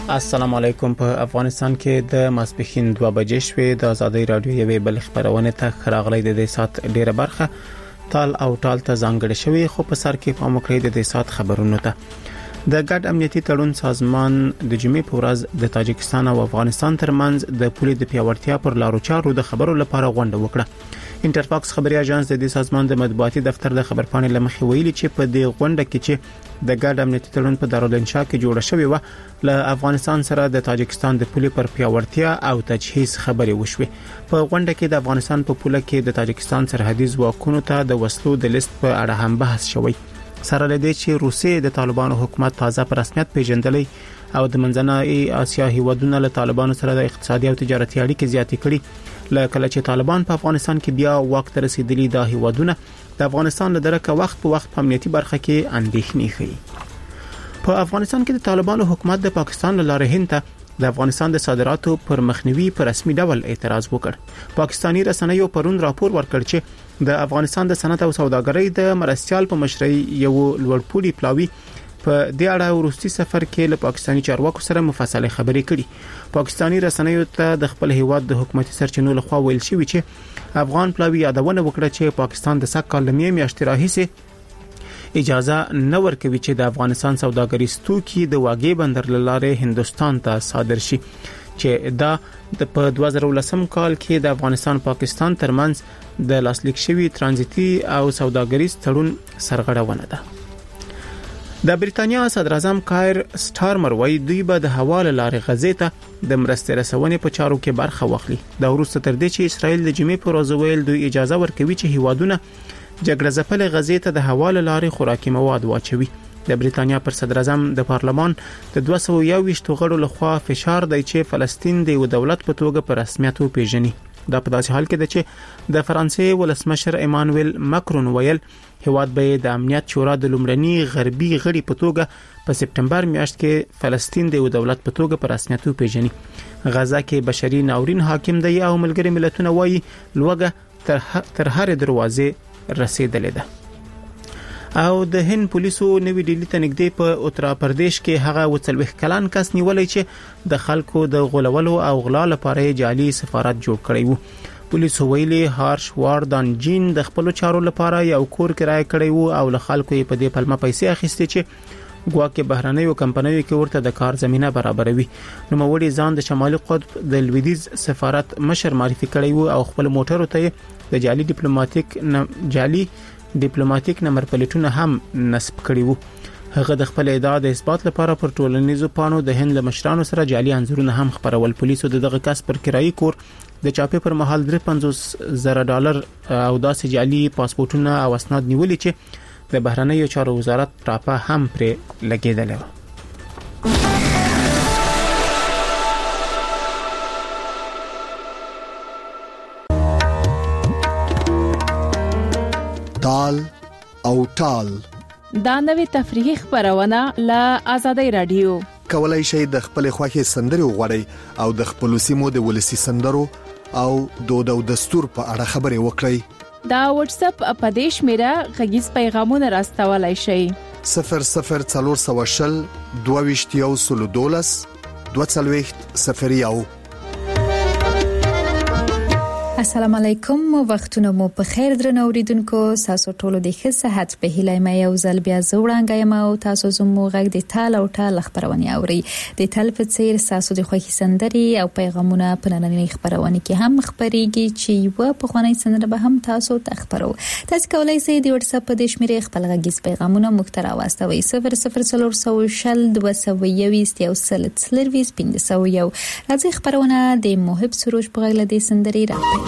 السلام علیکم. په افغانستان کې د ماسپښین 2 بجې شوې د آزادۍ رادیو یوې بل خبرونه ته راغلي د دې سات ډیره برخه تال او ټال ته ځانګړې شوی، خو په سر کې پام وکړئ د دې سات خبرونو ته. د ګډ امنیتي تړون سازمان د جمعې په ورځ د تاجکستان او افغانستان ترمنځ د پولې د پیاوړتیا پر لارو چارو د خبرو لپاره غونډه وکړه. انټرفاکس خبري اژانس د دې سازمان د مطبوعاتي دفتر د خبرپاڼې لمخې ویلي چې په دې غونډه کې چې د ګډ امنیتي تړون په دارالانشا کې جوړه شوې و، له افغانستان سره د تاجکستان د پولې پر پیاوړتیا او تجهیز خبرې وشوي. په غونډه کې د افغانستان په پوله کې د تاجکستان سرحدي ځواکونو ته د وسلو د لیست په اړه هم بحث شوی. سره لدې چې روسیې د طالبانو حکومت تازه په رسمیت پیژندلې او د منځنۍ اسیا هیوادونو له طالبانو سره د اقتصادي او تجارتي اړیکې زیاتې کړي. لکه چې طالبان په افغانستان کې بیا وخت رسیدلی د هیوادونو د افغانستان له درکه وخت په وخت په امنیتي برخه کې اندېښنې ښيي. په افغانستان کې د طالبانو حکومت د پاکستان له لارې هند ته د افغانستان د صادراتو پر مخنیوي په رسمي ډول اعتراض وکړ. پاکستانی رسنیو پرون راپور ورکړ چې د افغانستان د صنعت او سوداګرۍ د مرستيال په مشرۍ یو لوړپوړي پلاوی په دې اړه وروستي سفر کې له پاکستانی چارواکو سره مفصله خبرې کړي. پاکستانی رسنیو ته د خپل هیواد د حکومتي سرچینو لخوا ویل شوی چې افغان پلاوی یادونه وکړه چې پاکستان د سږ کال میاشتې راهیسې اجازه نه ورکوي چې د افغانستان سوداګریز توکي د واګې بندر لاره هندستان ته صادر شي، چې دا په 2019 کال کې د افغانستان پاکستان ترمنځ د لاسلیک شوی ترانزیتي او سوداګریز تړون سرغړونه ده. د بریتانیا صدر اعظم کایر سټارمر وایي دوی به د حواله لارې غزې ته د مرستې رسونې په چارو کې برخه واخلي. دا وروسته تر دې چې اسرائیل د جمعې پر ورځ ویل دوی اجازه ورکوي چې هیوادونه جګړه ځپلې غزې ته د حواله لارې خوراکي مواد واچوي. د بریتانیا پر صدر اعظم د پارلمان د 221 غړو لخوا فشار دی چې فلسطین د یو دولت په توګه په رسمیت وپیژني. دا په داسې حال کې ده چې د فرانسې ولسمشر ایمانوئل ماکرون ویل هیواد به د امنیت شورا د لومړني غربي غړي په توګه په سپټمبر میاشت کې فلسطین د یو دولت په توګه په رسمیت وپیژني. غزه کې بشري ناورین حاکم دی او ملګری ملتونه وایي لوګه تر هر دروازې رسیدلې ده. او د هند پولیسو نوې ډیلی ته نږدې په اتر پردیش کې هغه وڅلوخ کلان کس نیولې چې د خلکو د غولولو او غلا لپاره جعلي سفارت جوړ کړی وو. پولیسو ویلي هارش واردان جین د خپل چارو لپاره یو کور کرای کړی وو او له خلکو یې په دې پلمه پیسې اخیستې چې ګواکې بهرنیو کمپنیو کې ورته د کار زمينه برابروي. نو موړي ځان د شمالي قطب د لویدیز سفارت مشر معرفي کړی وو او خپل موټر ته د جعلي ډیپلوماټیک نمبر پلیټونه هم نصب کړي وو. هغه د خپل ادعا د اثبات لپاره پر ټولنیزو پانو د هند له مشرانو سره جعلي انځورونه هم خبرول. پولیسو دغه کس پر کرایي کور د چاپې پر مهال $350,000 او داسې جعلي پاسپورتونه او اسناد نیولې چې د بهرنیو چارو وزارت ټاپه هم پرې لګیدل. تال او ټال دا نوې تفریحي خبرونه له آزادۍ رادیو. کولای شئ د خپل خوښي سندري وغوړئ او د خپل سیمو د ولسی سندرو او دود او دستور په اړه خبرې وکړئ. دا واتس اپ اپدیش میرا غږیز پیغامونه راستولای شئ. 0040 22 22 السلام علیکم، وختونه مو په خیر درنو اوریدونکو. تاسو ټول د ښه صحت په هیله مې یو ځل بیا زوړانګایم او تاسو زموږ غږ د تال او ټال خبرونه اوري. د تل په څیر تاسو د خوښي سندري او پیغامونه په نننۍ خبرونه کې هم خبريږي چې یو په خوانی سندره به هم تاسو ته خبرو. تاسو کولای شئ د واتس اپ د شمیرې خپل غږیز پیغامونه مخترا واستوي 0040 221 یو سل څلرويس 501. راځي خبرونه د محب سروج په غږ لدې سندري راځي.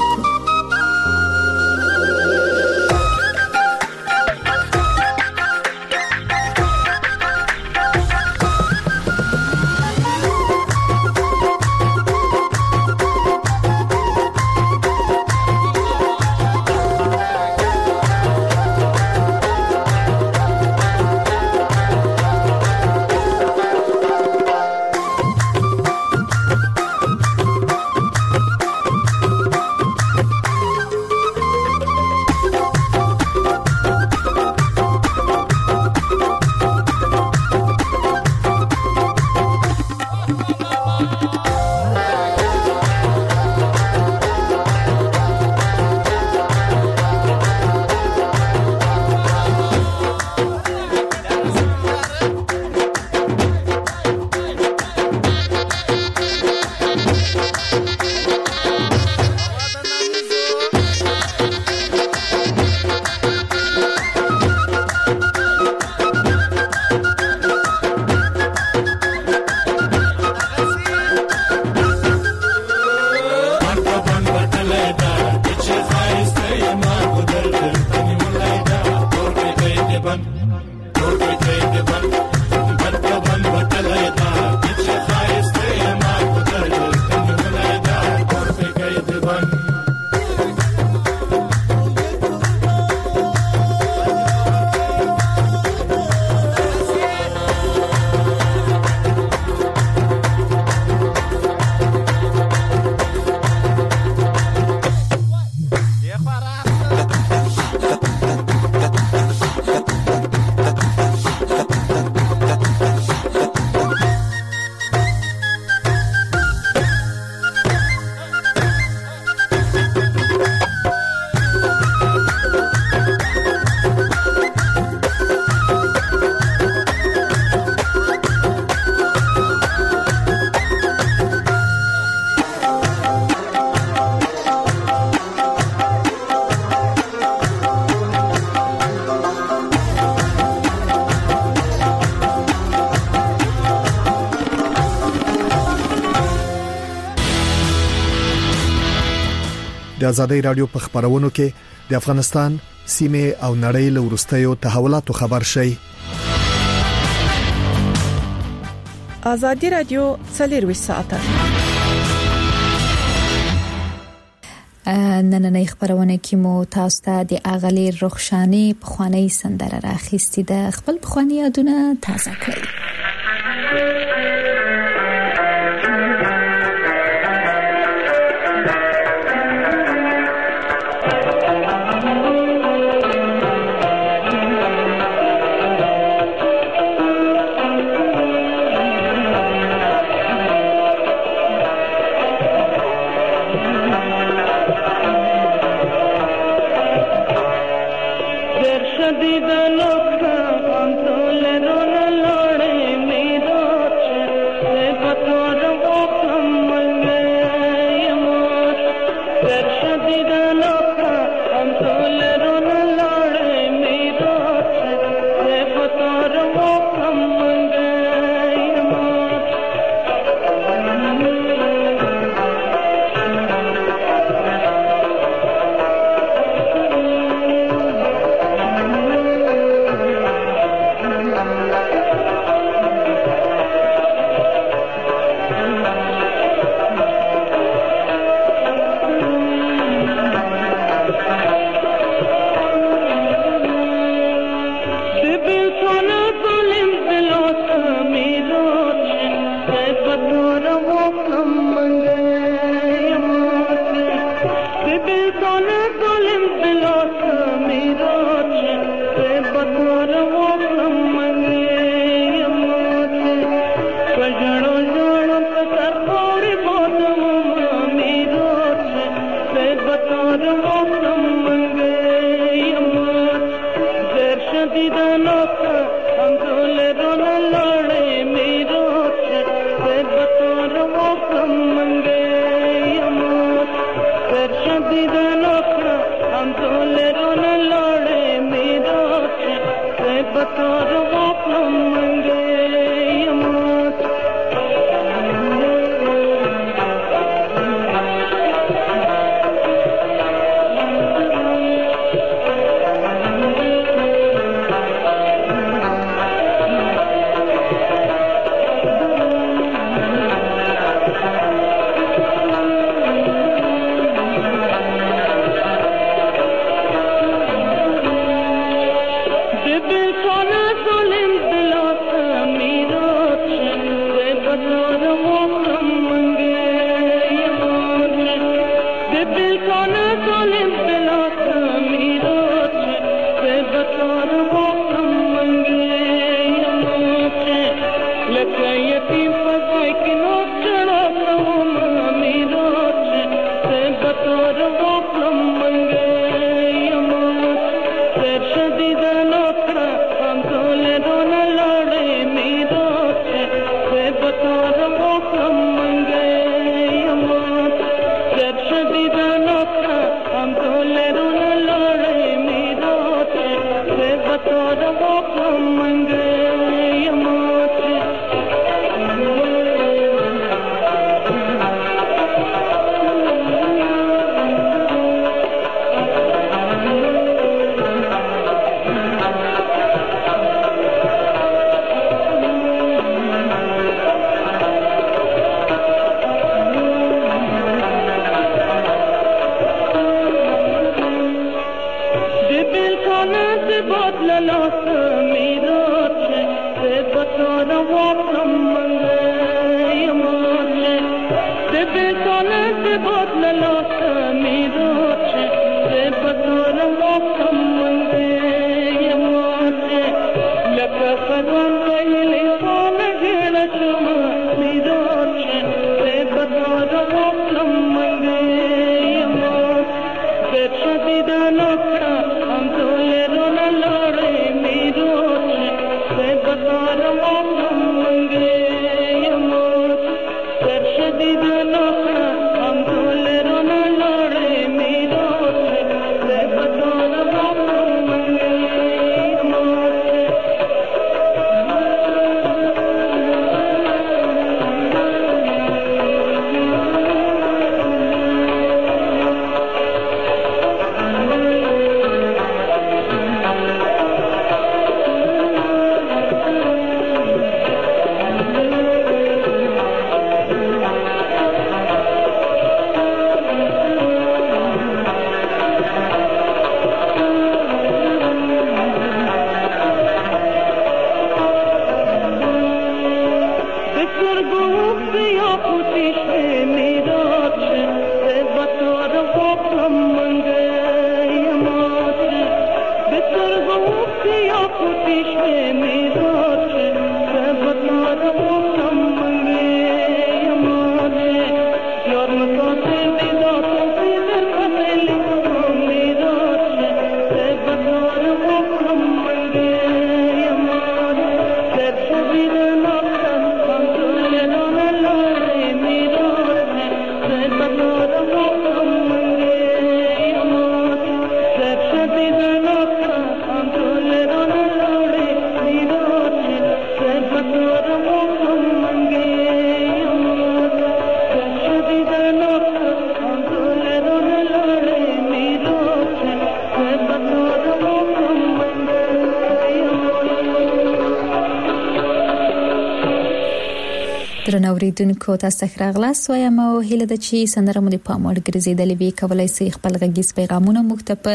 د ازادي رادیو په خبرونو کې د افغانستان سیمه او نړۍ له ورستیو تحولاتو خبر شي. ازادي رادیو 24 ساعته نننۍ خبرونه کې مو تاسو ته د اغلی رخشانی پخوانی سندره راخېستې ده، خپل پخوانی یادونه تازه کړئ. شدید نکړه هم ټول رونه لړې میرو درنوریدونکو تاسو ته راغلاست وایم او هیله ده چې سندره مو د پاموړ ګرځیدلې وي. کولای شئ خپل غږیز پیغامونه موږ ته په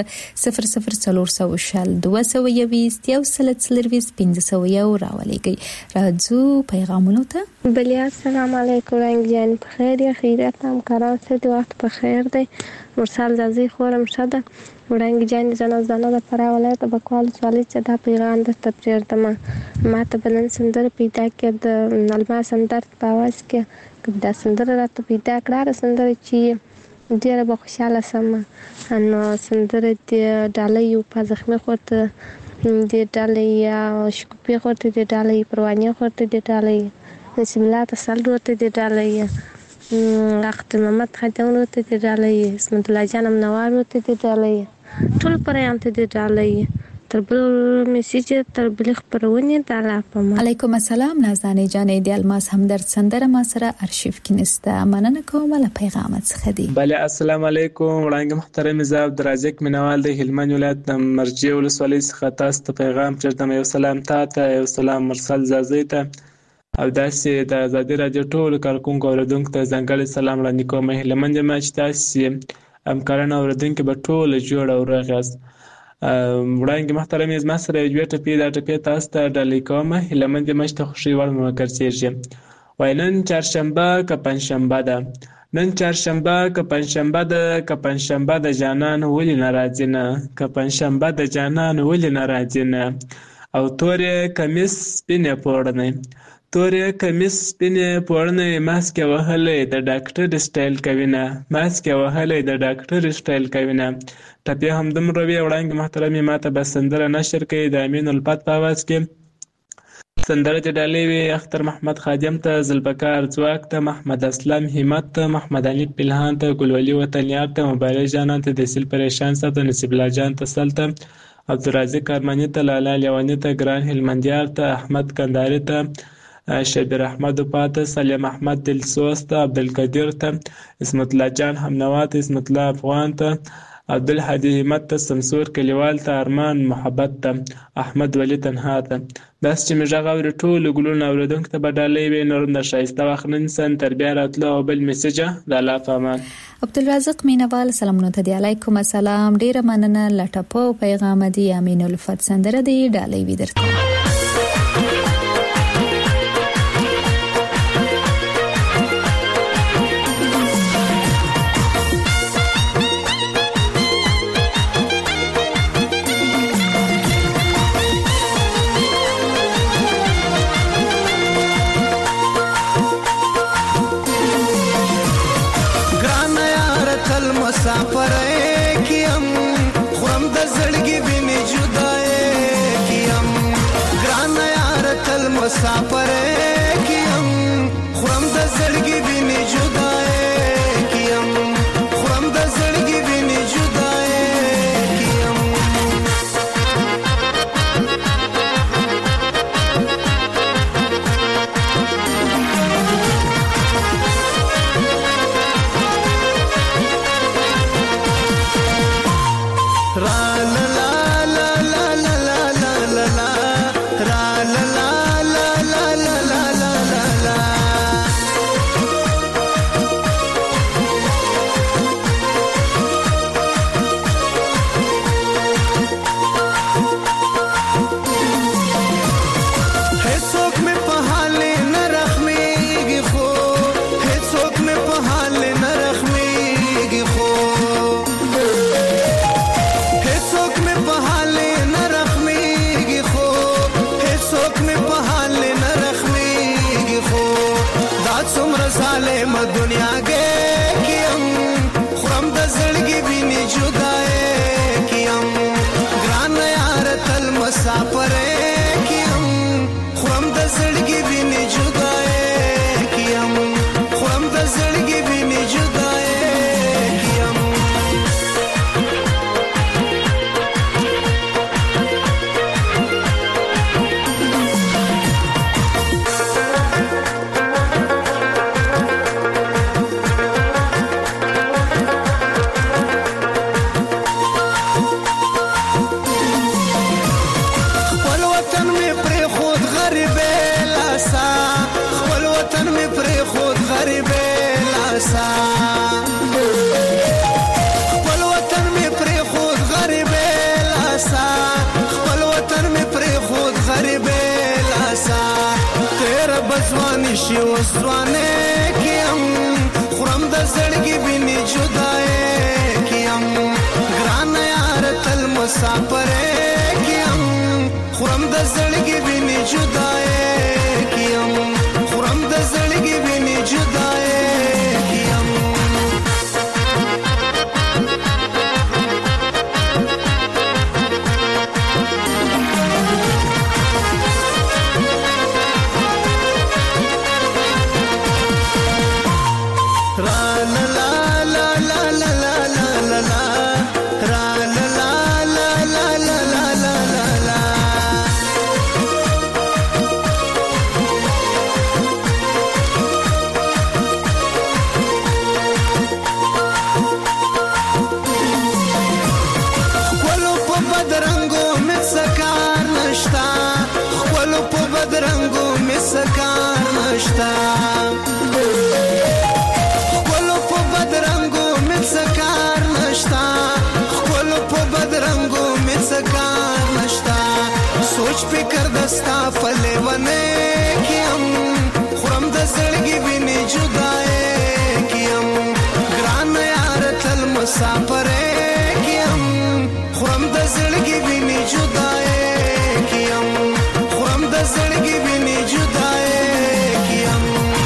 00420 راولېږئ. راځو پیغامونو ته. بله السلام علیکم رنگ جان بخیر یا خیریت هم قرار شد وقت بخیر دی. مرسل زازی خورم شده رنگ جان زنه د فرا ولایت بکوال سوالی چې دا پیغام د تفسیر دمه ما ته بلن سندره پیدا کړ د الماس اندر په واس کې دا سندره راته پیدا کړه سندره چې ډیره به خوشاله سم نو سندره د ډالۍ په زخمه خوته د ډالۍ شکوپی خوته د ډالۍ پروانه خوته د ډالۍ نسبلا تسل وته د ډالۍ وخت محمد خدیون وته د ډالۍ اسمت الله جانم نوار وته د ډالۍ ټول پرانت د ډالۍ تر بل میسیج تر بل خبرونه د علاقه. علیکم السلام نازنین جانې د الماس همدرد سندره ما سره ارشیف کې نسته مننه کوم له پیغامت څخه دی. بله السلام علیکم وړاندې محترم زاب درازک منوال د هلمند ولایت د مرجع ولسوالۍ څخه تاسو ته پیغام چرته یو سلام ته یو سلام مرسل زازی ته او داسې د آزادي رادیو ټول کارکونکو اوریدونکو ته ځانګړی سلام وړاندې کوم. هلمند ما چې تاسو همکاران اوریدونکو به ټول جوړ او راغاست. وړاندې محترم زما سره یو ټپی دا ټپی تاسو ته ډالۍ کوم. هلمند ما چې خوشي وړ مو ګرځېږي وینن چهارشنبه که پنځشنبه ده نن چهارشنبه که پنځشنبه د جانان ولې ناراضي نه که پنځشنبه د جانان ولې ناراضي نه او تورې کمیس سپینې پوړنې ماسک وهلې د ډاکټر سټایل کوي نه ټپی هم دومره وی. وړاندې محترمې ماته به سندره نشر کوي د امین الفت په आवाज کې سندره چې ډالۍ وي اختر محمد خادم ته ذوالبقار ځواک ته محمد اسلم همت ته محمد علي پلهان ته ګلولي وطنیار ته مبارک جانان ته د سیل پریشان ته نصیب الله جان ته سلته عبدالرزاق ارمانی ته لالا لیوانی ته ګران هلمندیار ته احمد کنداری ته شبیر احمد پاته سلیم احمد دلسوز ته عبدالقدیر ته اسمت الله جان همنوا ته اسمت الله افغان ته عبدالحدی همت ته سمسور کلیوال ته ارمان محبت ته احمد ولی تنها ته داس چې مې غږ اوري ټول ګلونه اوریدونکو ته به ډالۍ وي نورم د شایسته وخت نن سن تربیه راتلو او بل میسج د الله پامان. عبدالرزاق مینوال سلامونه ته دی. علیکم السلام ډیره مننه لټپو پیغام دی امین الفت سندره دی ډالۍ وی درته. مسافر کیم خورم د زړګي ویني جدای کیم ګران یار تل مسافر کیم خورم د زړګي ویني جدای کیم خورم د زړګي ویني جدای کیم ظالم دنیا کې کیم خرم د زړګي ویني جدای کیم ګران یار تل مسافر کیم خرم د زړګي ویني جدای کیم خرم د زړګي ویني جدای کیم خپل وطن می پر خود غریب لاسا خپل وطن می پر خود غریب لاسا تیر بزوانی شي وسوانه کیم خرم د زړګي ویني جدای کیم ګران یار تل مسافر کیم خرم د زړګي ویني جدای کیم خرم د زړګي ویني جدای सोच फिकर दस्ता फले बने कि हम खुरम दसड़गी भी नहीं जुदाए कि हम ग्रान यार तल मुसाफर कि हम खुरम दसड़गी भी नहीं जुदाए कि हम खुरम दसड़गी भी नहीं जुदाए कि हम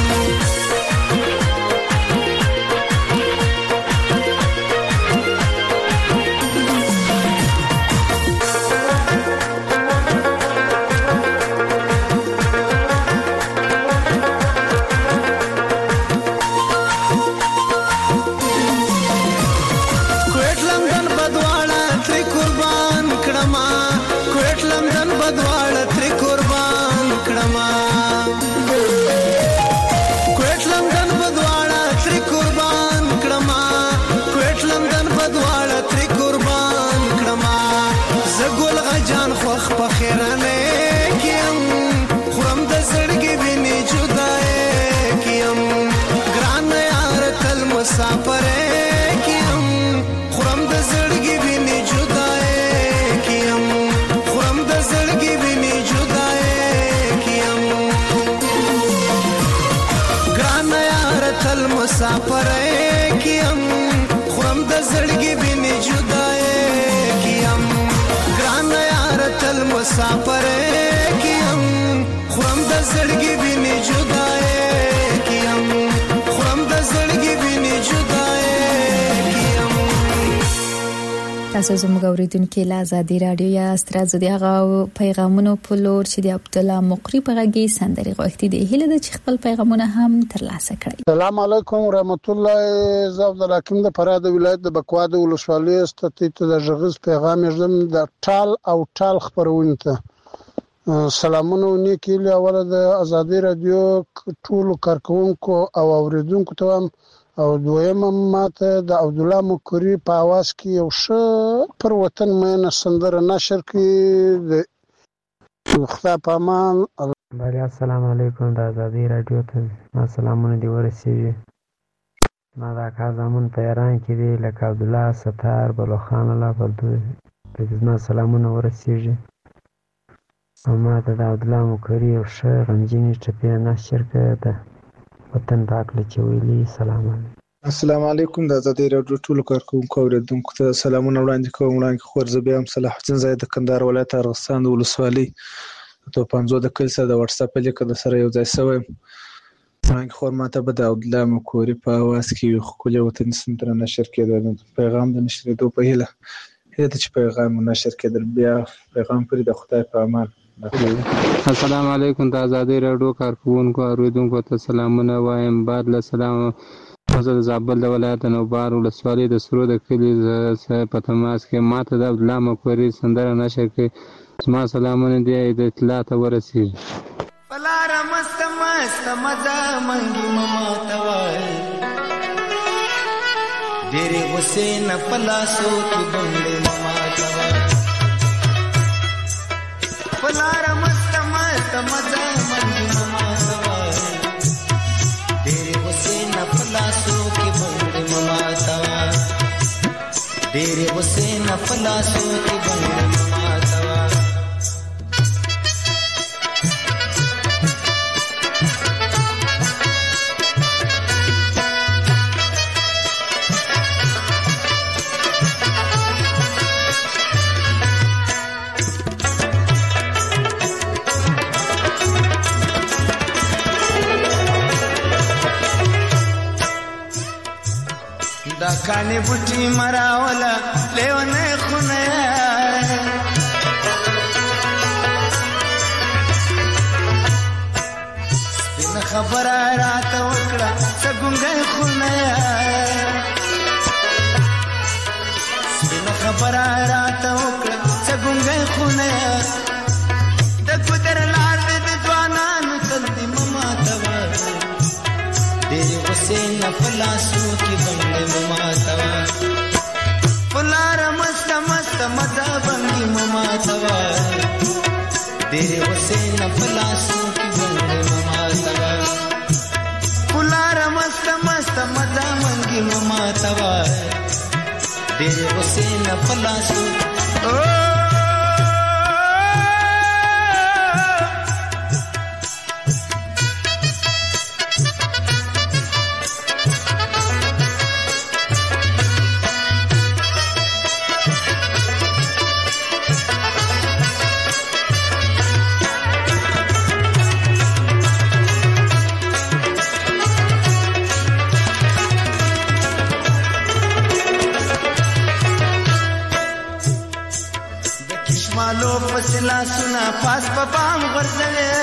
جان خوخ پخیرانه کیم خورم د زړګي ویني جدای کیم ګران یار تل مسافر کیم خورم د زړګي ویني جدای کیم خورم د زړګي ویني جدای کیم ګران یار تل مسافر کیم خورم د زړګي ویني جدای کیم ګران تل مسافر کیم خورم د زړګي ویني جدای کیم خورم د زړګي ویني جدای کیم تاسو زموږ اوریدونکو له آزادي رادیو یا سترازو دی هغه پیغامونو په لور چې د عبد الله مقری په غږی سندري غوښتي دی هله د خپل پیغامونه هم ترلاسه کړئ. السلام علیکم ورحمت الله. زه عبد الحکیم د فراه د ولایت د بکوا د ولسوالۍ ستې ته د ژغز پیغام یې د ټال او ټال خبرونه ته سلامونه ونیکي له اوله د آزادي رادیو ټول کارکونکو او اوریدونکو ته او دویم ماته د عبد الله مقری په आवाज کې یو ښه پر وطن مینه سندره نشر کړي د خدای په امان. السلام علیکم د آزادي رادیو ته ما سلامونه دی ورسیږي. ما دا کازمون په ایران کې دی لکه عبد الله ستار بلوخان الله پردو په ما سلامونه ورسیږي. ما ته د عبد الله مقری یو ښه غمجنې ټپې نشر کړي ده وطن پاک لچويلي. سلام علیکم. السلام علیکم د آزادي رادیو ټول کارکونکو اوریدونکو ته سلامونه وړاندې کوم. وړاندې خورزه بیا هم صلاح الدین زاید د کندهار ولایت ارغستان د ولسوالۍ ته 50 د کل سره د واتس اپ لیک د سره یو ځای شوی. وړاندې خور ماته به د عبدالله مکوري په اواز کې یو ښکلی وطني سندره نشر کېدل. پیغام د نشرېدو په هیله ده چې پیغام نشر کېدل. بیا پیغام پرې د خدای په امان. السلام علیکم. د ازادۍ راډیو کارکوونکو اوریدونکو ته سلامونه وایم. بعد له سلام زه د زابل د ولایت نوبار ولسوالۍ د سرو د کلي په تماس کې ماته د عبدالله مکوري سندره نشر کړي. زما سلامونه دې د اطلاع ته ورسېږي. پلاره مست مست مزه منګي ماته وایي ډېرې غوسې نه په لاسو کې بنګړې ماته وایي. پلاره مست مست مزه منګي ماته وایي ډېرې غوسې نه په لاسو کې بنګړې ماته وایي ډېرې غوسې نه په لاسو کې بنګړې ماته وایي. دا کانی بوټي مراوله لیونه خونه سپینه خبره راته وکړه سګونګی خونه سپینه خبره راته وکړه سګونګی خونه د ګودر لار دې د ځوانانو تل دې ماته وایي ډېرې غوسې نه په لاسو کې بنګړې ماته وایي. پلاره مست مست مزه بنګي ماته وایي ډېرې غوسې نه په لاسو کې بنګړې ماته وایي. پلاره مست مست مزه بنګي ماته وایي ډېرې غوسې نه په لاسو مالو پسلا سنا پاس په پام غرزلې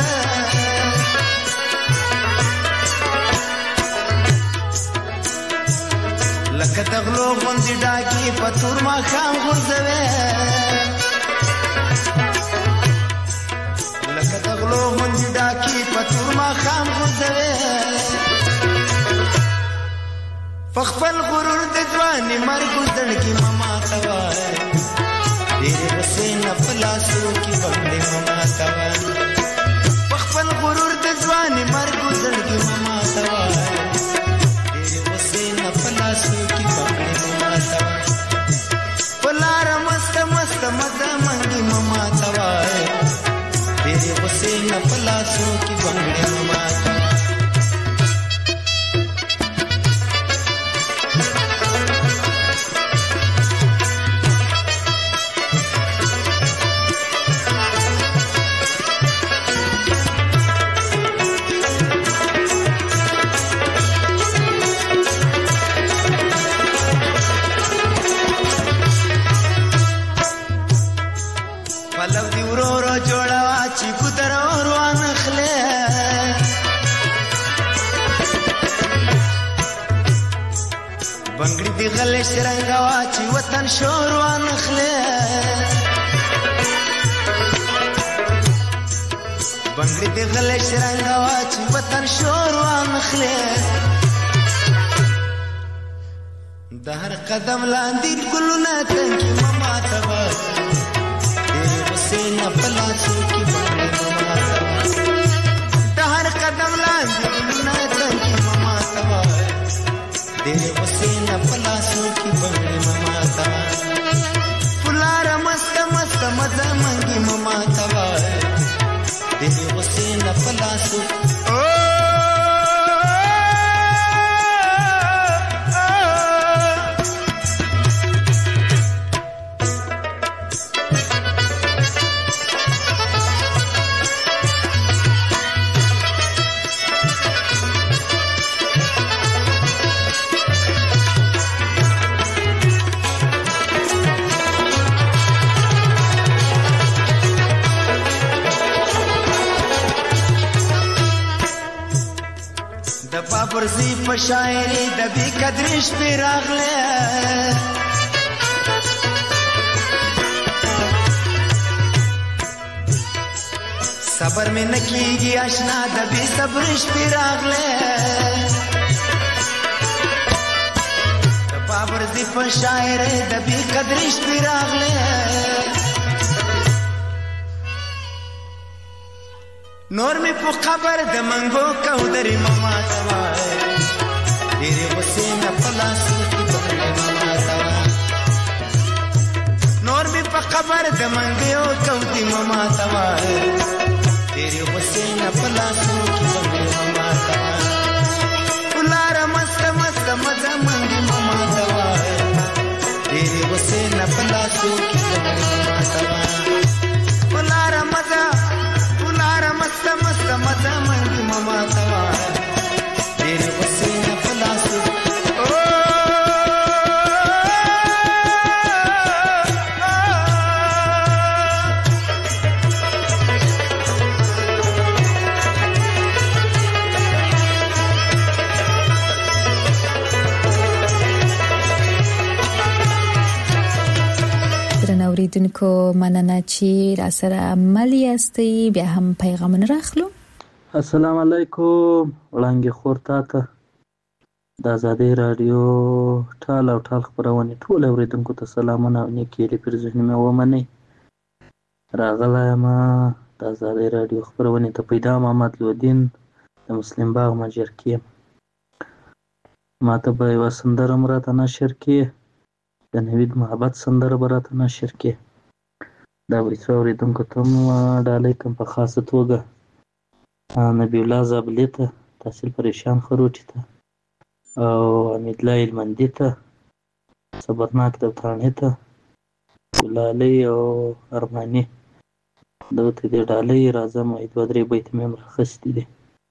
لکه تغلو غوندې ډاکي په تور ما خام غرزوي لکه تغلو غوندې ډاکي په تور ما خام غرزوي فخفل غرور د ځواني مرګ زړګي ماته وایي ډېرې غوسې نه په لاسو کې بنګړې ماته وایي خپل غرور د ځواني مرګ زړګي ماته وایي ډېرې غوسې نه په لاسو کې بنګړې ماته وایي. په لاره مست مست مزه منګي ماته وایي ډېرې غوسې نه په لاسو کې بنګړې ماته وایي. پلو دی ورو ورو جوړوا چې ګودر روان خله بنګړي دی غلې شرنګوا چې وطن شور روان خله بنګړي دی غلې شرنګوا چې وطن شور روان خله د هر قدم لاندې ګلونه تنګي ماته وایي نه په لاسو کې بنګړې ماته وایي د هر قدم لاندې ګلونه تنګي ماته وایي ډېرې غوسې نه په لاسو کې بنګړې ماته وایي. پلاره مست مست مزه منګي ماته وایي ډېرې غوسې نه په لاسو د بابرزي په شاعري د بي قدرش پیراغله صبر میں نکیږي آشنا د بي صبرش پیراغله د بابرزي په شاعري د بي قدرش پیراغله نور می په خبر د منګو کو درې ماما توای ډېر وسین په لاس کې بغلې ماما توای نور می په خبر د منګو کو دی ماما توای ډېر وسین په لاس کې بغلې ماما توای ولاره مست مست مزه منګي ماما توای ډېر وسین په لاس کې بغلې ماما توای ولاره مزه مست مست مزه منګي ماما توای ډېر وسینه په لاس اوریدونکو مننه چې را سره عمل یاستئ بیا هم پیغام راخلو. السلام علیکم وړاندې خورتا ته د آزادۍ رادیو ټال او ټال خبرونه ټول اوریدونکو ته سلامونه او نیکی لري پر ذهن مې ومني راغلی ما د آزادۍ رادیو خبرونه ته پیدا محمد لودین د مسلم باغ مجر کې ما ته به یو سندره مراته نشر کې د نوید محبت سندره براته نشر کې دا ویڅو اوریدونکو ته ډالۍ کوم په خاصه توګه نبی الله زابلی ته تحصیل پریشان خروټی ته او امید الله المندی ته صبرناک دوتانه ته ګلالی او ارمانی دوته دې ډالۍ راځم او دوه درې بیت مې مرخصتي دي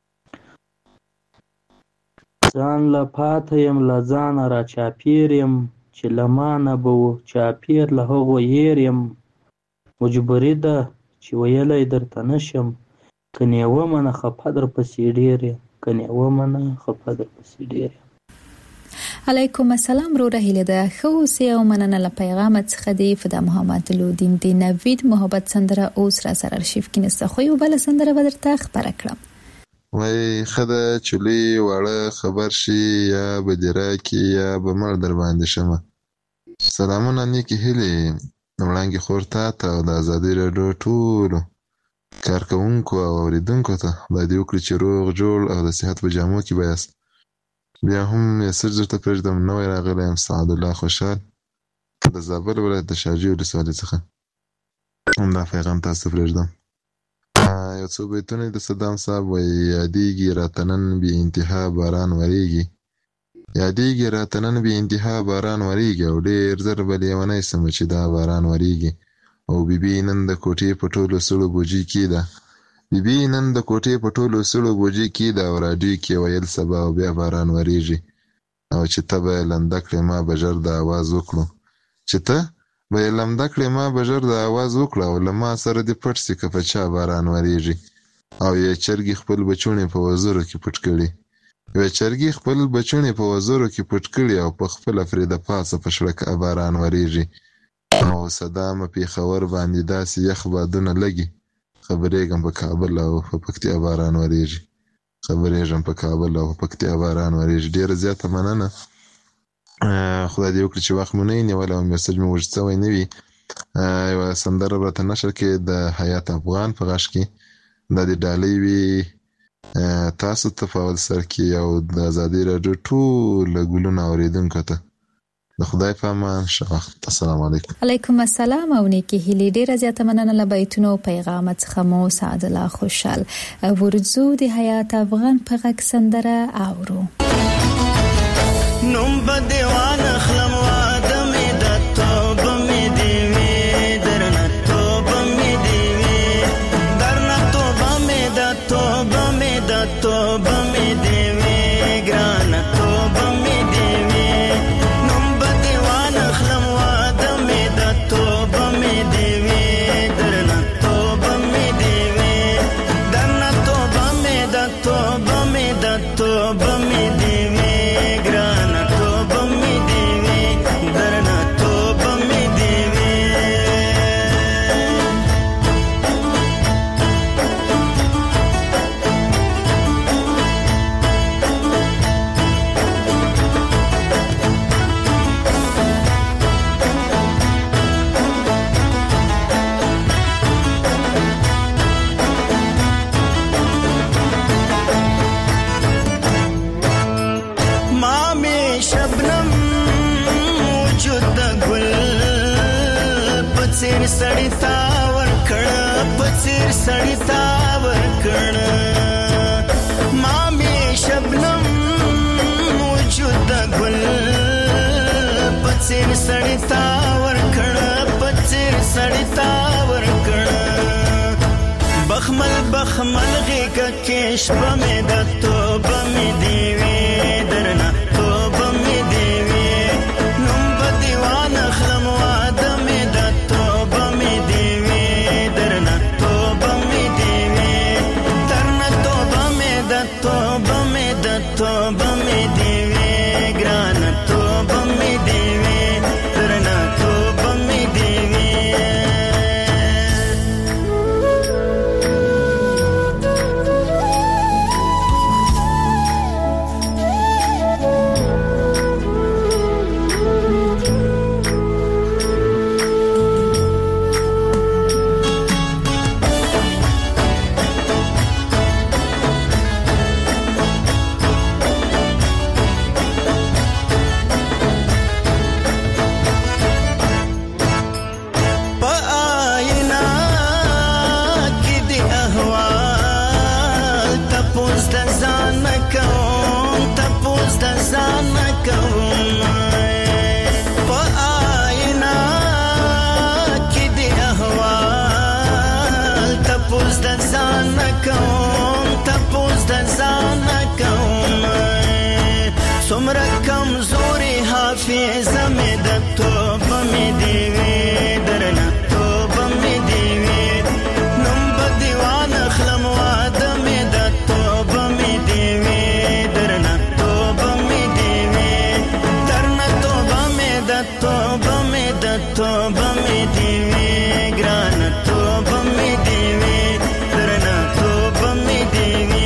ځان لا پاته يم لا ځان را چاپیر يم چې لمانه به چاپیر له هغو ير يم مجبوري ده چې ویلی درته نشم کنې ومنه خفه در پسې ډېر یم کنې ومنه خفه در پسې ډېر یم. علیکم السلام وروره هیله ده ښه اوسئ او مننه له پیغامه څخه دی فدا محمد لودین د نوید محبت سندره اوس را سره ارشیف کې نسته خو یو بل سندره به درته خبره کړم وای خده چلی واړه خبر شي یا بدره کې یا به مړ در باندې شمه سلامونه نیکی هیلې وړاندې خورتا ته د آزادۍ راډیو ټولو کارکوونکو او اوریدونکو ته باید وکړي چې روغ جوړ او د صحت په جامو کې به یاست بیا هم یسر درته پرېږدم نوی راغلی یم سعد الله خوشحال د زابل ولایت د شاجوی ولسوالۍ څخه همدا پیغام تاسو ته پرېږدم یو څو بیتونه د صدام صاحب وایي یادیږي راته نن بې انتها باران وریږي یادیږي راته نن بې انتها باران وریږي او ډېر زر به لیونی سمه چې دا باران وریږي او بیبي نن د کوټې په ټولو سړو بوجي کې ده بیبي نن د کوټې په ټولو سړو بوجي کې ده او راډیو کې ویل سبا او بیا باران وریږي او چې ته به یې لنده کړې ما به ژر د اواز وکړو چې ته به یې لمده کړې ما به ژر د اواز وکړه او له ما سره دې پټ سي که په چا باران وریږي او یې چرګې خپل بچوڼې په وزرو کې پټ کړي یوه چرګې خپل بچوڼې په وزرو کې پټ کړي او په خپله پرې د پاسه په شړکه باران وریږي او صدامه پېښور باندې داسې یخ بادونه لګي خبرېږم په کابل او په پکتیا باران وریږي خبرېږم په کابل او په پکتیا باران وریږي ډېره زیاته مننه خدای دې وکړي چې وخت مو نه وي نیولی او میسج مو اوږد شوی نه وي یوه سندره راته نشر کې د حیات افغان په غږ کې دا د ډالۍ وي تاسو ته په اول سر کې او د آزادۍ راډیو ټوله ګلونه اورېدونکو ته د خدای په امان ښه وخت السلام علیکم. علیکم السلام او نیکی هیلې ډېره زیاته مننه له بیتونو پیغام څخه مو سعد الله خوشحال ورځو د حیات افغان په غږ سندره اورو نوم به دیوان اخلم واده مې د توبه مې دې وي درنه توبه مې دې وي درنه توبه مې د توبه مې د توبه مې دې وي ګرانه توبه مې دې وي نوم به دیوان اخلم واده مې د توبه مې دې وي درنه توبه مې دې وي درنه توبه مې د توبه مې د توبه سړی تا ورکړ په څیر سړی تا ورکړ مامي شبنم وجود د ګل په څیر سړی تا ورکړ په څیر سړی تا ورکړ بخمل بخمل غیګه کې شپه مې د توبه مې دی وی درنه توبه مې دی وی نوم به دیوان خلم واده مې د توبه مې دی وی درنه توبه مې دی وی درنه توبه مې د توبه مې د توبه مې دی وی ګرانه توبه مې دی وی درنه توبه مې دی وی سمرا کمزوری حافظ میں د توبه می دیوی درنه توبه می دیوی نوم به دیوان خلم واده می د توبه می دیوی درنه توبه می دیوی درنه توبه می د توبه می د توبه می دیوی ګرانه توبه می دیوی درنه توبه می دیوی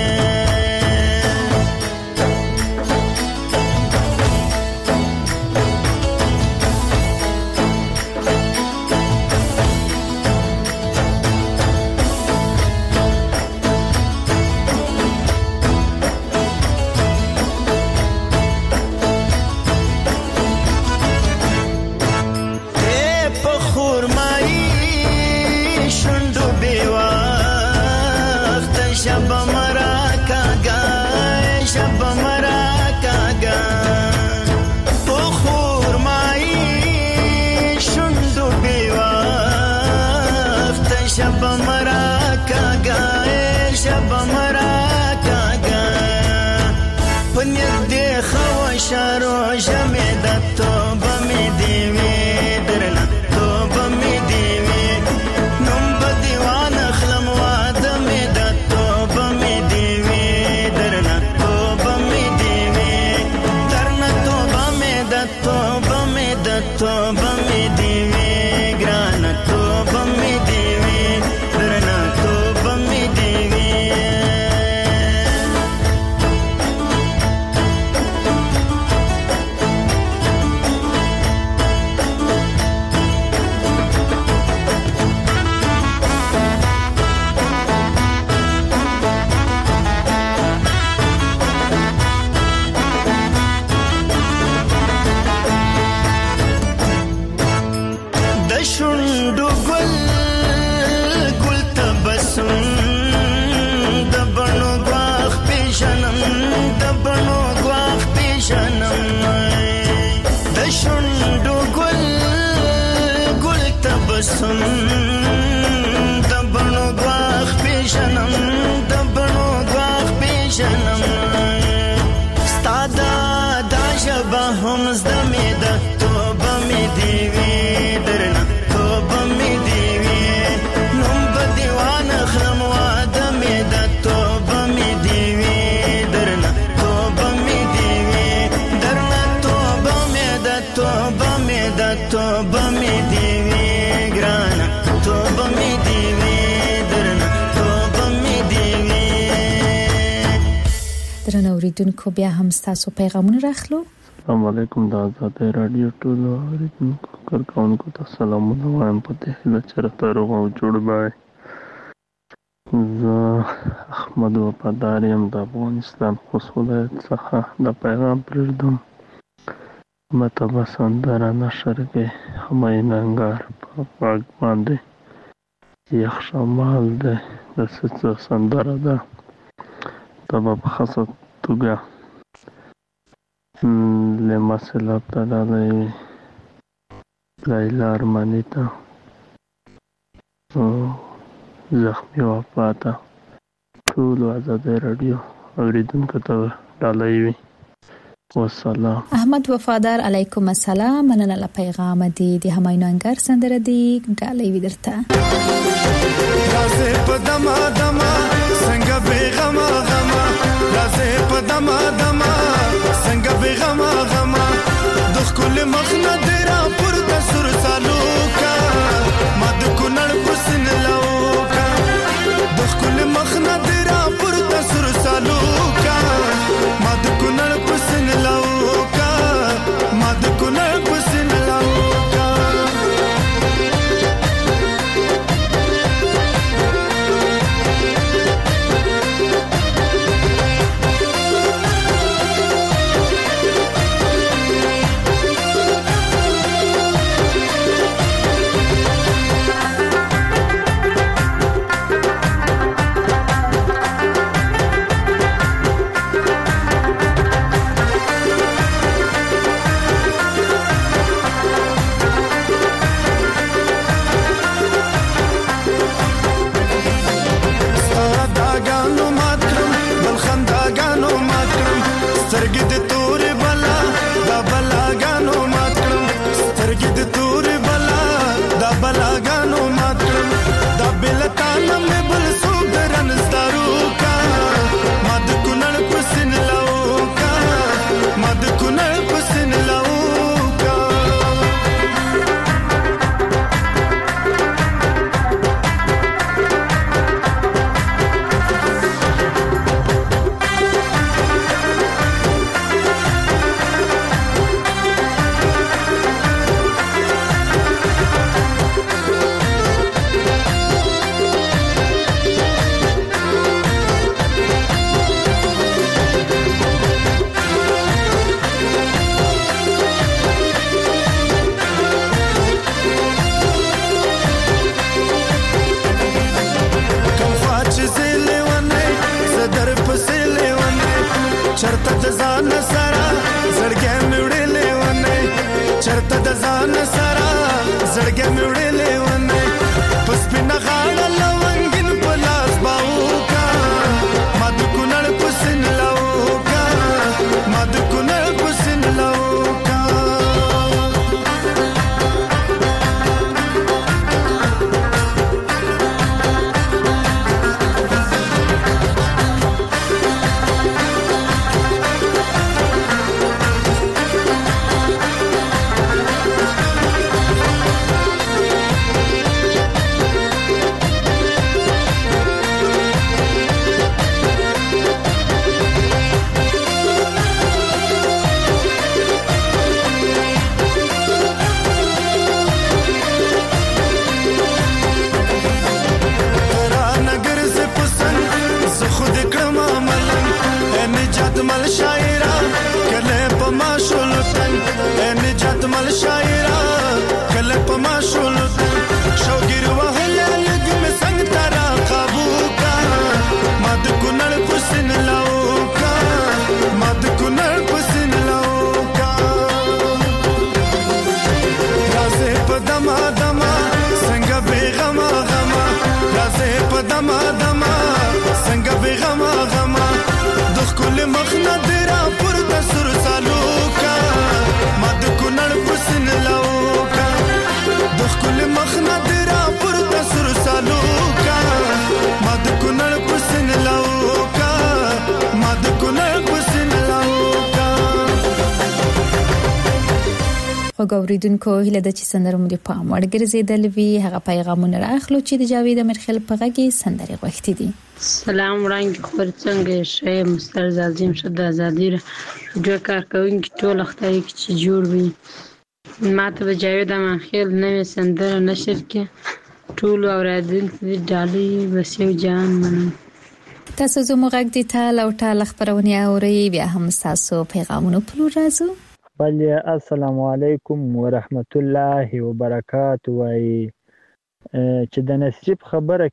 شارو جمع د توبه می دیوی درنه توبه می دیوی نوم به دیوان خلم واده می د توبه می دیوی درنه توبه می دیوی درنه توبه می د توبه می د توبه می دیوی ګرانه توبه می دیوی درنه توبه می دیوی شوندو ګل ګل تبسم د بڼو ګواخ پیژنم د بڼو ګواخ پیژنم د شوندو ګل ګل تبسم د بڼو ګواخ پیژنم د بڼو ګواخ پیژنم ستاده دا ژبه هم زده مې ده توبه مې دیوی درنه توبه می دیوی نوم به دیوان خلم واده می د توبه می دیوی درنه توبه می دیوی درنه توبه می د توبه می د توبه می دیوی ګرانه توبه می دیوی درنه توبه می دیوی درنه اوریدونکو بیا هم ستاسو پیغامونه راخلو. السلام علیکم د آزاد رادیو ټولو اوریدونکو کارکونکو ته سلامونه وایم په دې هیله چې راته روغ او جوړ وای. زه احمد وفادار یم د افغانستان خوست ولایت څخه د پیغام پرېږدم. مطبع سندره نشر کې همایون انګار په غږ باندې یخ شمال دی د څه سندره ده دا به په خاصه توګه لمسل ابتدالی لیلا ارمانی ته زخمی وفاته ټولو آزادۍ راډیو اوریدونکو ته ډالۍ وي. والسلام. احمد وفادار علیکم السلام. مننه له پیغام دی د هماینو انګر سندره دی ډالۍ وي درته. رازه په دما دما څنګه بیغما غما رازه په دما دما څنګه بیغما غما د خپل مخنه درا پر د سر سالوکا مد کونړ پسن لوکا د خپل مخنه درا پر د سر سالوکا مد کونړ پسن لوکا مد کونړ پسن لوکا غوړیدونکو هله د چي سندره مو د پام وړ ګرځیدل وی هغه پیغامونه راخلو چې د جاوید امرخیل په غږی سندره غوښتي دي. سلام وړاندې خبر څنګه شې مستر زازیم شد ازادي جو کار کوونکی ټول اختیاري چې جوړ وي ماته د جاوید امرخیل نوې سندره نشر کې ټول اوریدونکو د ډالۍ وسیو جان منم. تاسو زموږ غږ د ټال او ټال خبرونه اوري بیا هم تاسو پیغامونه پلو راځو. بل السلام علیکم ورحمت الله وبرکاته وایي چې د نصیب خبره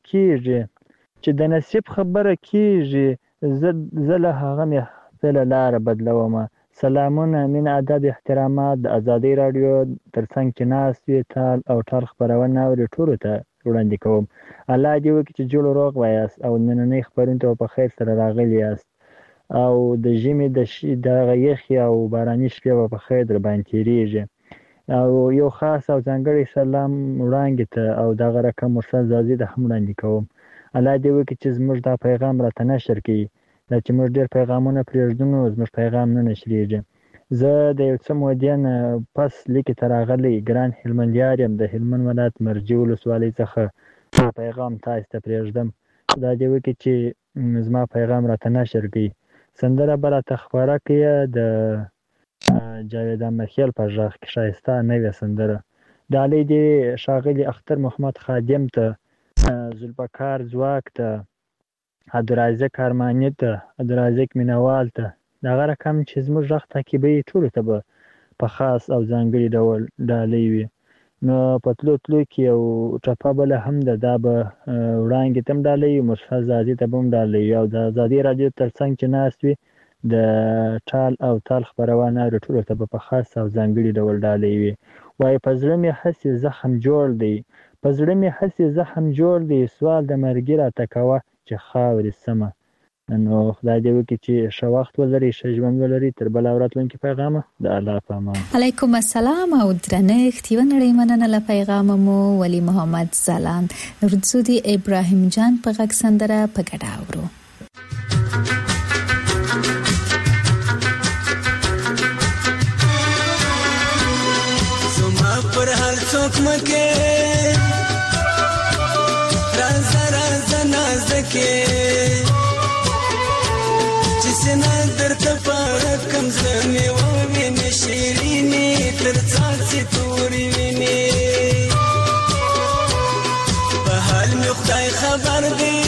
کیږي زه له هغه محفله لاره بدلوم. سلامونه، مینه، ادب، احترامات د ازادۍ راډیو ترڅنګ چې ناست وي تال او ټال خپرونه اوري ټولو ته وړاندې کوم. الله دې وکړي چې جوړ روغ وایاست او نننۍ خپرونې ته په خیر سره راغلي یاست او د ژمي د یخي او باراني شپې په خیر در باندې تېرېږي. او یو خاص او ځانګړی سلام وړاندې ته او دغه رقم مرسل زازي د هم وړاندې کوم. الله دې وکړي چې زموږ دا پیغام راته نشر کړي. دا چې موږ ډېر پیغامونه پرېږدو نو زموږ پیغام نه نشرېږي. زه د یو څه مودې نه پس لیکې ته راغلی ګران هلمندیار یم. د هلمند ولایت مرجې ولسوالۍ څخه پیغام تاسو ته پرېږدم. خدای دې وکړي چې زما پیغام راته نشر کړي. سندره به راته خپره کړي د جاوید احمدخیل په غږ کې ښایسته نوې سندره. ډالۍ دې ښاغلي اختر محمد خادم ته، ذوالفقار ځواک ته، عبدالرازق ارماني ته، عبدالرازق مینوال ته، دغه رقم چې زموږ غږ تعقیبوي ټولو ته به په خاص او ځانګړي ډول ډالۍ وي. نو په تلو کې یو ټپه بله هم ده، دا به وړانګې ته هم ډالۍ وي، مرشد زادي ته به هم ډالۍ وي او د ازادۍ راډیو تر څنګ چې ناست وي د ټال او تال خپرونه اوري ټولو ته به په خاص او ځانګړي ډول ډالۍ وي. وایي په زړه مې هسې زخم جوړ دی، سوال د مرګي راته کوه چې خاورې سمه. نو خدای دې وکړي چې ښه وخت ولري، ښه ژوند ولري. تر بله او راتلونکي پیغامه د الله په امان. علیکم السلام او درنښت. یوه نړۍ مننه له پیغامه مو ولی محمد ځلاند رودزودي ابراهیم جان په غږ سندره په ګډه اورو. زما پر هر څوک مکه راز نازکه چې سنا درته پاره کم زړه مې ووینې شیرینې تر څاڅي تورې وینې په حال مې خدای خبر دی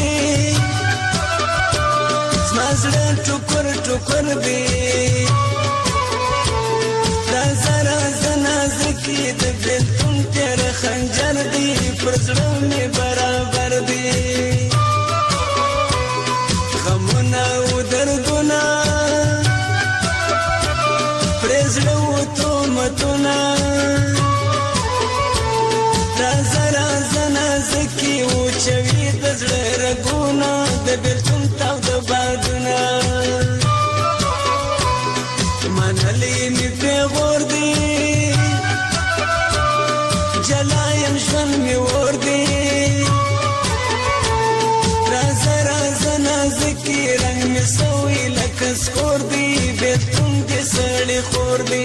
زما زړه ټوکر ټوکر دی راز نازکې د بېلتون تېره خنجر دی پر زړه مې برابر دی غمونه او دردونه پرې زړه و تهمتونه راز نازکې وچوي د زړه رګونه د بېلتون تاوده بادونه منلې مې پېغور دی جلا یم ژوند مې اور دی راز نازکې رنګ مې سوی لکه سکور دی بېلتون دې سړی خور دی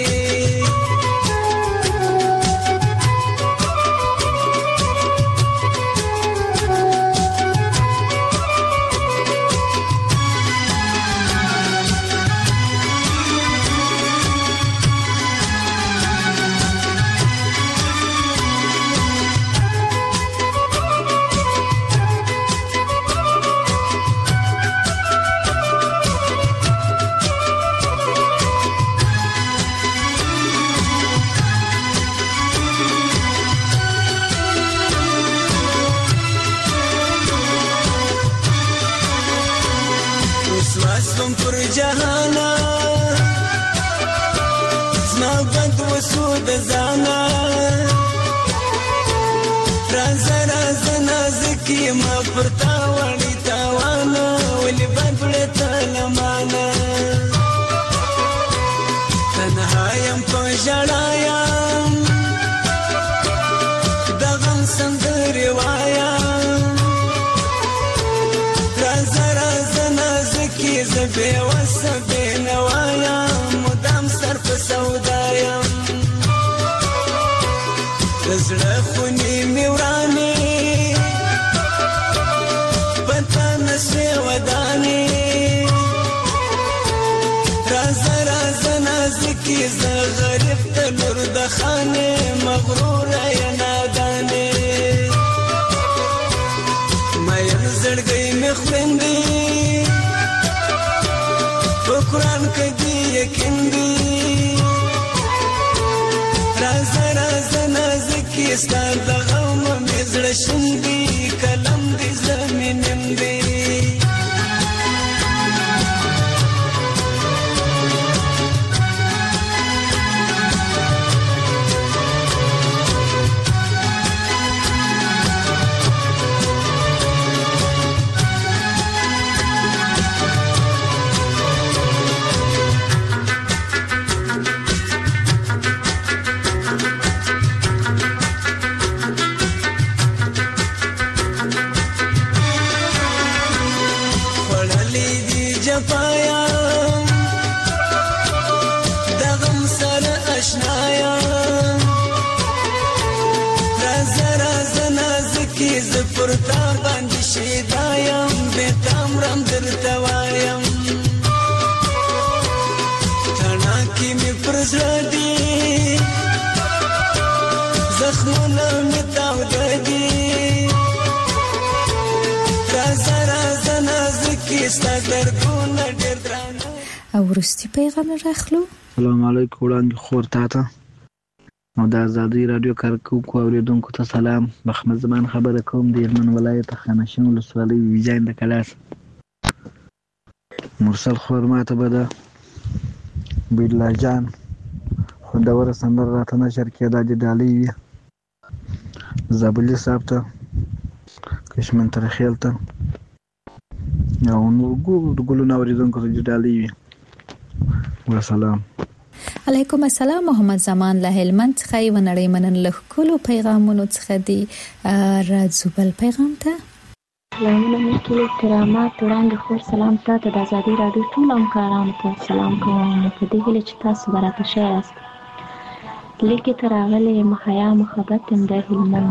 پر جهانا زما بد وسو د ځانا راز نازکې ما پر تا وړي تاوانه ولې بدبړې ته لمانه تنها یم په ژړا یم د غم سندرې وایم راز نازکې زه بېوسه بېنوا یم مدام سر په سودا یم د زړه خونې مې ورانې په تا نه سوې ودانې راز نازکې زه غریب ته لور د خانې مغروره یا نادانې مین زړګی مې خویندې په قرآن کې دی یقین دی کې ستاسو د غم مې زړه شوندي کلم دې زمینم دی پرتا باندې شیدایم به تامرم درته وایم تڼا کې مې پر زړه دي زخمونه مې تاوده دي راځه راځه نازکې ستا دردونه ډېر درانه. او وروستي پیغام راخلو. السلام علیکم وړاندې خور تاته او د ازادي رادیو کارکونکو اوریدونکو ته سلام. محمد زمان خبره کوم د هلمند ولایت خانشین ولسوالۍ ویجاین د کلاس. مرسل خور ماته به د بیلا جان خوندوره سندره راته نشر کېده د ډالۍ وي زابلي صاحب ته کشمن ترخیل ته او نور ګلونه اوریدونکو ته د ډالۍ وي. والسلام. علیکم السلام. محمد زمان له هلمند څخه یو نړۍ منن له کولو پیغامونو څخه دی راځو بل پیغام ته. سلامونه مې ټول احترامات وړاندې خور سلام تاسو د ازادي رادیو ټول همکارانو ته سلام کوم په دې هیله چې تاسو براته ښه یاست. لیکي تر راغلې محیا محبت هم د هلمند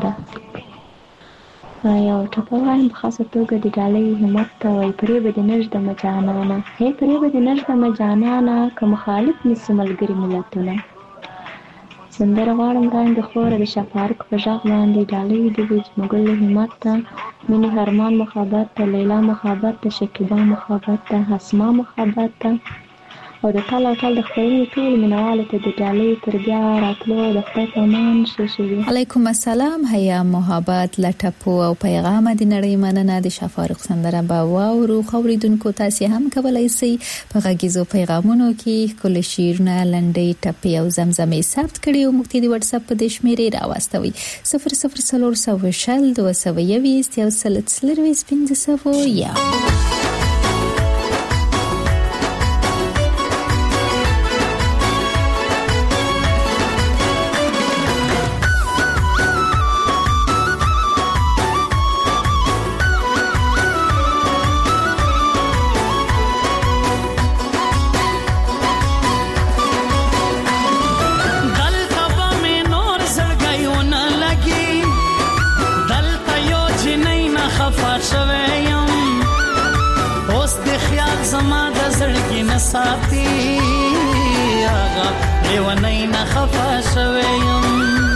یو ټپه وایم په خاصه توګه د ډالۍ همت ته وایي پرې به دې نږدې مجانانه هی پرې به دې نږدې مجانانه که مخالف نیسي ملګري ملتونه. سندره غواړم وړاندې خوره د شفارق په غږ باندې ډالۍ د مګل همت ته مینې هرمان محبت ته لیلا محبت ته شکیبا محبت ته حسما محبت ته او د ټال او ټال د خپلې ټول مینوالو ته د ډالۍ تر بیا راتلو د خپل امان شي. علیکم السلام. حیا محبت لټپو او پیغام د نړۍ مننه د شفارق سندره با واورو خوریدونکو تاسو هم کولای شئ په غږیزو پیغامونو کې کله شیرونه لنډۍ ټپي او زمزمې ثبت کړئ او موږ ته د واتس اپ په شمیرې راوستوي 004020 ساتي آغا لیونی نخفا شویم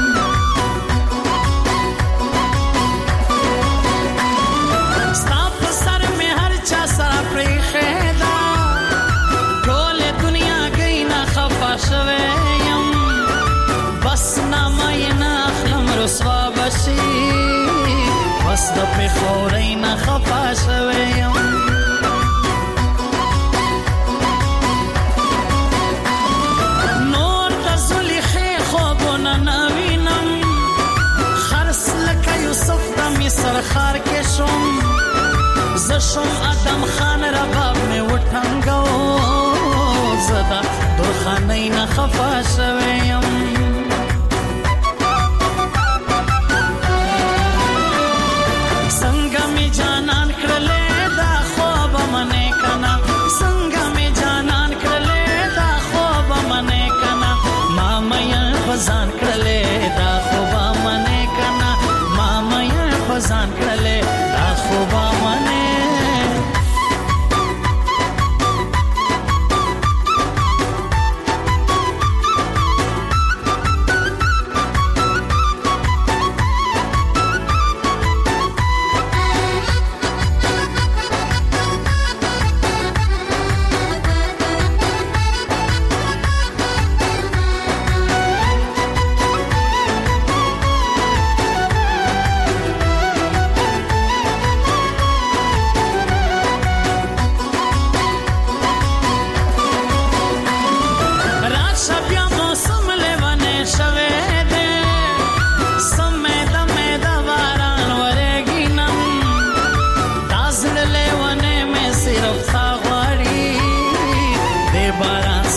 ستا په سر میں هر چا سره پریخیدا ټول دنیا گئی نخفا شویم بس نامای نخلم رسوا بشی بس د پخوری نخفا شویم سرخار کې شوم زشم ادم خان رباب می وټنګو زدا درخانې نه خفا شویم څنګه می جانان کړلې دا خوب منې کنا څنګه می جانان کړلې دا خوب منې کنا ما مې بزان کړلې دا خوب منې کنا ما مې ځان کړلې دا خوبه منې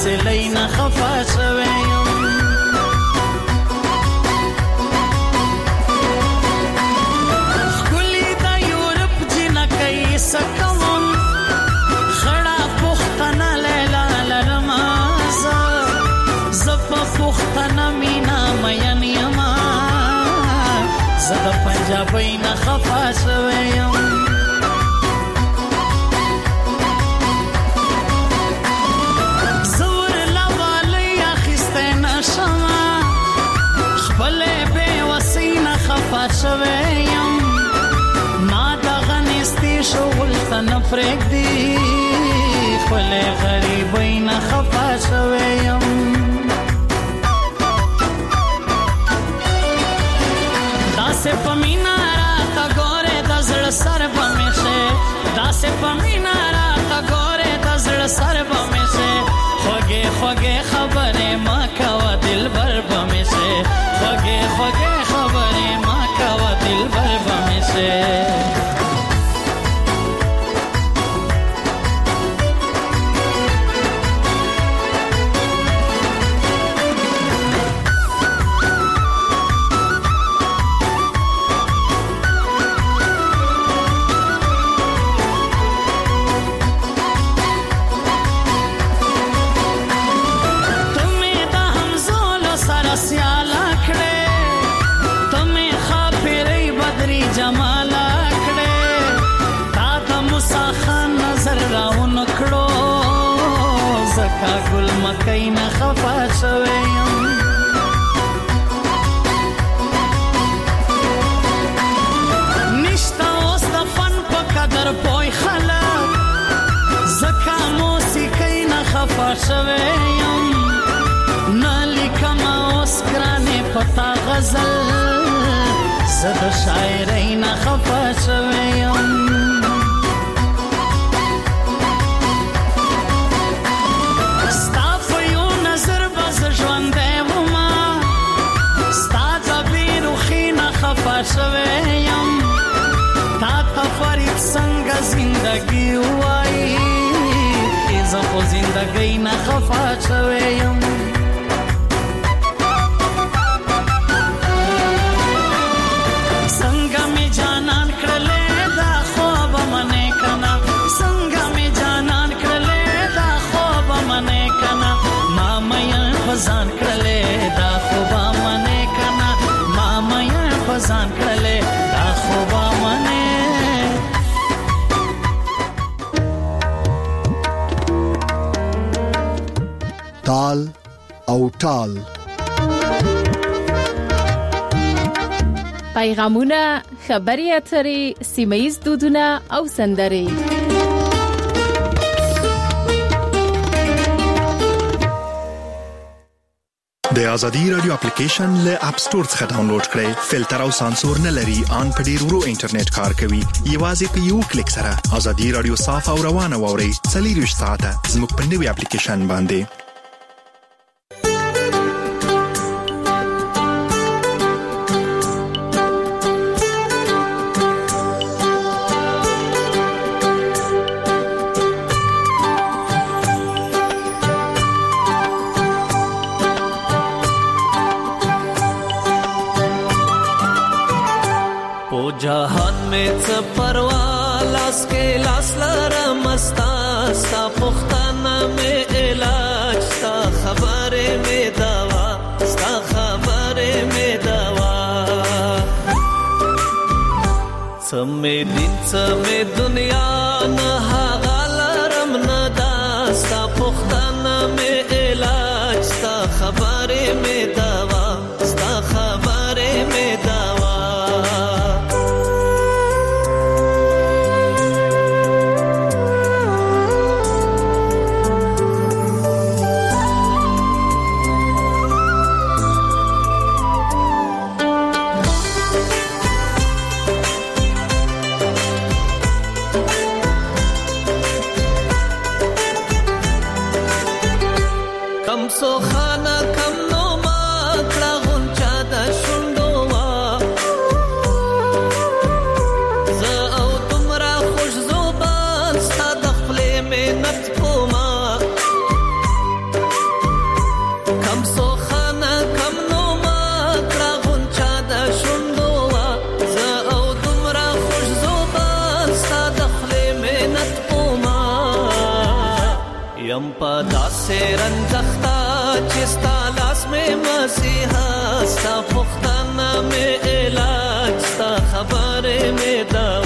فاصله نه خفه شوی یم ښکلي د یورپ جنکۍ څه کوم خړه پوښتنه لیلا لرمه زه په پوښتنه مینا مین یمه زه د پنجابۍ نه خفه شوی یم شویم ما دغه نستې شغل ته نه پرېږدي خپلې غریبۍ نه خفه شویم داسې په مینه راته ګورې د زړه سر به مې شي داسې په مینه راته ګورې د زړه سر به مې شي خوږې خوږې خبرې ما کوه دلبر به مې شي خوږې خوږې خبرې ما کوه دلبر به مې شي گل مکۍ نه خفه شوی یم نشته اوس د فن په قدر پوی خلک ځکه موسیقۍ نه خفه شوی یم نه لیکمه اوس ګرانې په تا غزل زه د شاعرۍ نه خفه شوی یم شویم تا ته فرید څنګه زندگی وایي زه خو زندګۍ نه خفه شویم څنګه مې جانان کړلې دا خوبه منې کنه څنګه مې جانان کړلې دا خوبه منې کنه ما مې ځان کړلې دا خوبه منې کنه ما مې ځان کړلې دا خوبه منې تال او ټال پیغامونه خبري اترې سیمه‌یز دودونه او سندرې د ازادي رادیو اپلیکیشن له اپ ستور څخه ډاونلوډ کړئ فلټر او سانسور نه لري ان په ډیر ورو انټرنیټ کار کوي یوازې په یو کلیک سره ازادي رادیو صاف او روانه ووري 24 ساعته زموږ په نوي اپلیکیشن باندې जहान में परवा लास के लास लरमस्ता सा पुख्ताना में इलाज सा खबरे में दवा सा खबरे में दवा समे दिन समे दुनिया न हालरम न दास्ता पुख्ताना में इलाज सा खबरे में दवा सा खबरे में दवा دخلې مینت کوما یم په داسې رنځختا چې ستا لاس مې مسیحا ستا پوښتنه مې علاج ستا خبرې مې دوا